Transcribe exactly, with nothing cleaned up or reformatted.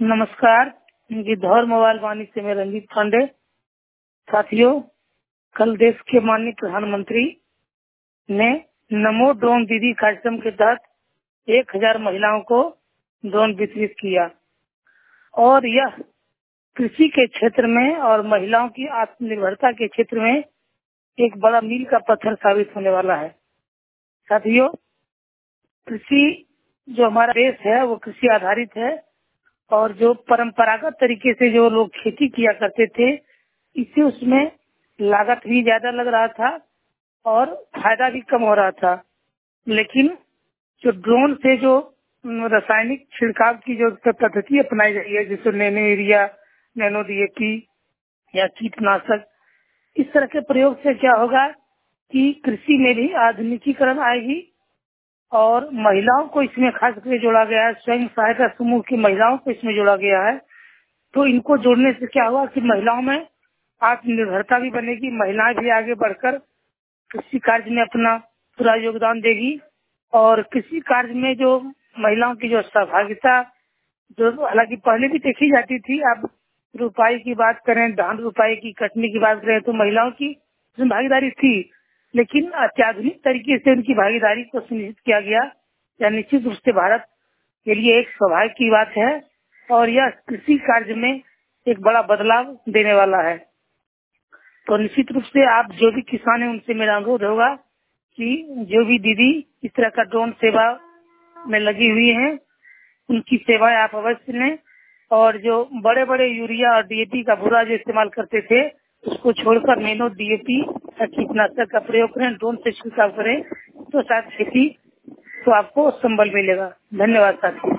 नमस्कार, गिद्धौर मोबाइल वाणी से मैं रंजीत पांडे। साथियों, कल देश के माननीय प्रधानमंत्री ने नमो ड्रोन दीदी कार्यक्रम के तहत एक हजार महिलाओं को ड्रोन वितरित किया और यह कृषि के क्षेत्र में और महिलाओं की आत्मनिर्भरता के क्षेत्र में एक बड़ा मील का पत्थर साबित होने वाला है। साथियों, कृषि जो हमारा देश है वो कृषि आधारित है और जो परंपरागत तरीके से जो लोग खेती किया करते थे, इससे उसमें लागत भी ज्यादा लग रहा था और फायदा भी कम हो रहा था। लेकिन जो ड्रोन से जो रासायनिक छिड़काव की जो पद्धति अपनाई गई है, जैसे नैनो यूरिया, नैनो डीएपी या कीटनाशक, इस तरह के प्रयोग से क्या होगा कि कृषि में भी आधुनिकीकरण आएगी और महिलाओं को इसमें खास करके जोड़ा गया है। स्वयं सहायता समूह की महिलाओं को इसमें जोड़ा गया है। तो इनको जोड़ने से क्या हुआ कि महिलाओं में आत्मनिर्भरता भी बनेगी, महिलाएं भी आगे बढ़कर कृषि कार्य में अपना पूरा योगदान देगी और कृषि कार्य में जो महिलाओं की जो सहभागिता, जो हालांकि पहले भी देखी जाती थी, अब रुपाई की बात करें, धान रुपाई की कटनी की बात करें तो महिलाओं की भागीदारी थी, लेकिन अत्याधुनिक तरीके से उनकी भागीदारी को सुनिश्चित किया गया। यह निश्चित रूप से भारत के लिए एक सौभाग्य की बात है और यह कृषि कार्य में एक बड़ा बदलाव देने वाला है। तो निश्चित रूप से आप जो भी किसान हैं उनसे मेरा अनुरोध होगा कि जो भी दीदी इस तरह का ड्रोन सेवा में लगी हुई हैं, उनकी सेवाएं आप अवश्य लें और जो बड़े बड़े यूरिया और डीएपी का बुरा जो इस्तेमाल करते थे, उसको छोड़कर नैनो डीएपी या कीटनाशक का प्रयोग करें, ड्रोन से छिड़काव करें, तो शायद खेती तो आपको संबल मिलेगा। धन्यवाद साथी।